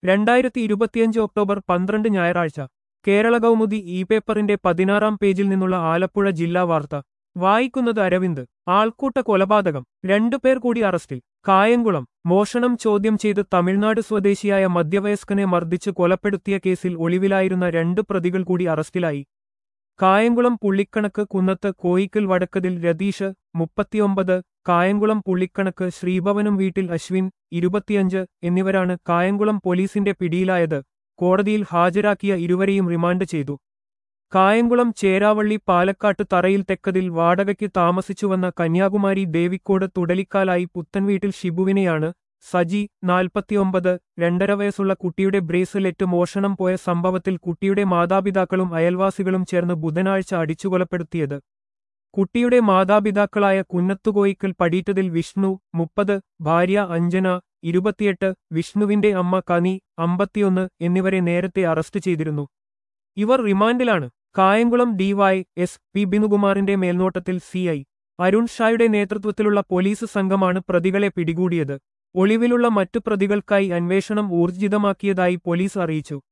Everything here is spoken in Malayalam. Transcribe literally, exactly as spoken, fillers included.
രണ്ടായിരത്തി ഇരുപത്തിയഞ്ച് ഒക്ടോബർ പന്ത്രണ്ട് ഞായറാഴ്ച കേരള കൗമുദി ഇ പേപ്പറിന്റെ പതിനാറാം പേജിൽ നിന്നുള്ള ആലപ്പുഴ ജില്ലാ വാർത്ത വായിക്കുന്നത് അരവിന്ദ്. ആൾക്കൂട്ട കൊലപാതകം, രണ്ടുപേർ കൂടി അറസ്റ്റിൽ. കായംകുളം മോഷണം ചോദ്യം ചെയ്ത് തമിഴ്നാട് സ്വദേശിയായ മധ്യവയസ്കനെ മർദ്ദിച്ച് കൊലപ്പെടുത്തിയ കേസിൽ ഒളിവിലായിരുന്ന രണ്ട് പ്രതികൾ കൂടി അറസ്റ്റിലായി. കായംകുളം പുള്ളിക്കണക്ക് കുന്നത്ത് കോയിക്കൽ വടക്കതിൽ രതീഷ് മുപ്പത്തിയൊമ്പത്, കായംകുളം പുള്ളിക്കണക്ക് ശ്രീഭവനം വീട്ടിൽ അശ്വിൻ ഇരുപത്തിയഞ്ച് എന്നിവരാണ് കായംകുളം പോലീസിന്റെ പിടിയിലായത്. കോടതിയിൽ ഹാജരാക്കിയ ഇരുവരെയും റിമാൻഡ് ചെയ്തു. കായംകുളം ചേരാവള്ളി പാലക്കാട്ട് തറയിൽ തെക്കതിൽ വാടകയ്ക്ക് താമസിച്ചുവന്ന കന്യാകുമാരി ദേവിക്കോട് തുടലിക്കാലായി പുത്തൻവീട്ടിൽ ഷിബുവിനെയാണ് സജി നാൽപ്പത്തിയൊമ്പത് രണ്ടര വയസ്സുള്ള കുട്ടിയുടെ ബ്രേസ്ലെറ്റ് മോഷണം പോയ സംഭവത്തിൽ കുട്ടിയുടെ മാതാപിതാക്കളും അയൽവാസികളും ചേർന്ന് ബുധനാഴ്ച അടിച്ചുകൊലപ്പെടുത്തിയത്. കുട്ടിയുടെ മാതാപിതാക്കളായ കുന്നത്തുകോയിക്കൽ പടീറ്റതിൽ വിഷ്ണു മുപ്പത്, ഭാര്യ അഞ്ജന ഇരുപത്തിയെട്ട്, വിഷ്ണുവിന്റെ അമ്മ കനി അമ്പത്തിയൊന്ന് എന്നിവരെ നേരത്തെ അറസ്റ്റ് ചെയ്തിരുന്നു. ഇവർ റിമാൻഡിലാണ്. കായംകുളം ഡിവൈ എസ് പി ബിനുകുമാറിന്റെ മേൽനോട്ടത്തിൽ സി ഐ അരുൺ ഷായുടെ നേതൃത്വത്തിലുള്ള പോലീസ് സംഘമാണ് പ്രതികളെ പിടികൂടിയത്. ഒളിവിലുള്ള മറ്റു പ്രതികൾക്കായി അന്വേഷണം ഊർജിതമാക്കിയതായി പോലീസ് അറിയിച്ചു.